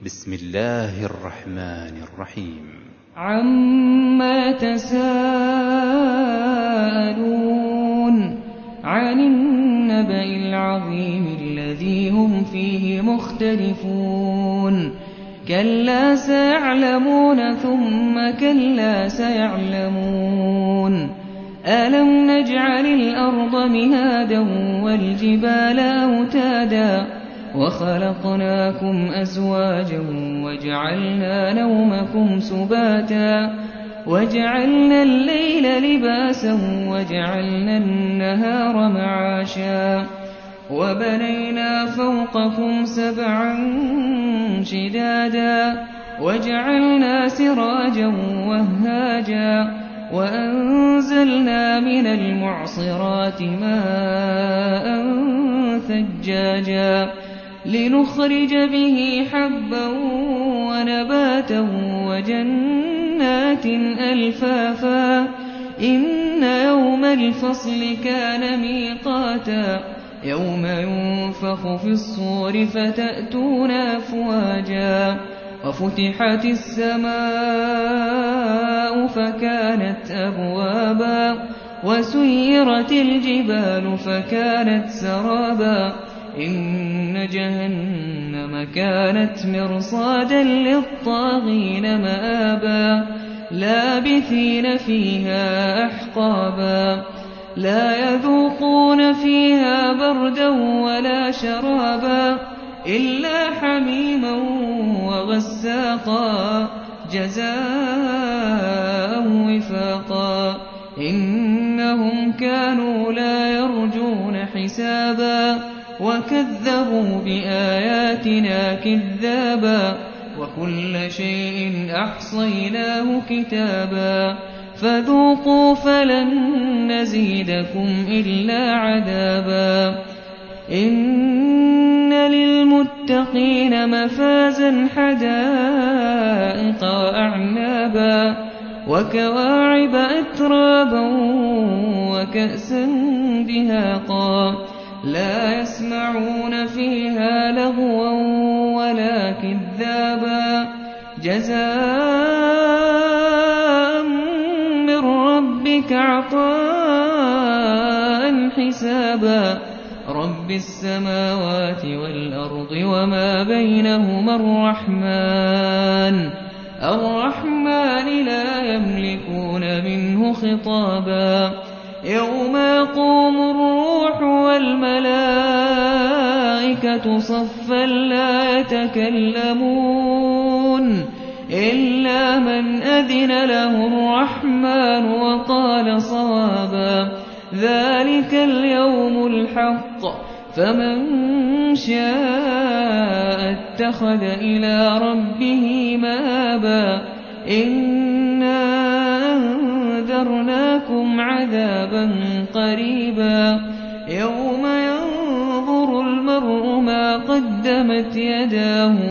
بسم الله الرحمن الرحيم. عما يتساءلون عن النبأ العظيم الذي هم فيه مختلفون كلا سيعلمون ثم كلا سيعلمون ألم نجعل الأرض مهادا والجبال أوتادا وخلقناكم أزواجا وجعلنا نومكم سباتا وجعلنا الليل لباسا وجعلنا النهار معاشا وبنينا فوقكم سبعا شدادا وجعلنا سراجا وهاجا وأنزلنا من المعصرات ماء ثجاجا لنخرج به حبا ونباتا وجنات ألفافا إن يوم الفصل كان ميقاتا يوم ينفخ في الصور فتأتون أفواجا وفتحت السماء فكانت أبوابا وسيرت الجبال فكانت سرابا إن جهنم كانت مرصادا للطاغين مآبا لابثين فيها أحقابا لا يذوقون فيها بردا ولا شرابا إلا حميما وغساقا جزاء وفاقا إنهم كانوا لا يرجون حسابا وكذبوا بآياتنا كذابا وكل شيء أحصيناه كتابا فذوقوا فلن نزيدكم إلا عذابا إن للمتقين مفازا حدائق وأعنابا وكواعب أترابا وكأسا دهاقا لا يسمعون فيها لغوا ولا كذابا جزاء من ربك عطاء حسابا رب السماوات والأرض وما بينهما الرحمن لا يملكون منه خطابا يوم يقوم الروح والملائكة صفا لا يتكلمون إلا من أذن له الرحمن وقال صوابا ذلك اليوم الحق فمن شاء اتخذ إلى ربه مآبا إنا أنذرناكم عذابا قريبا يوم ينظر المرء ما قدمت يداه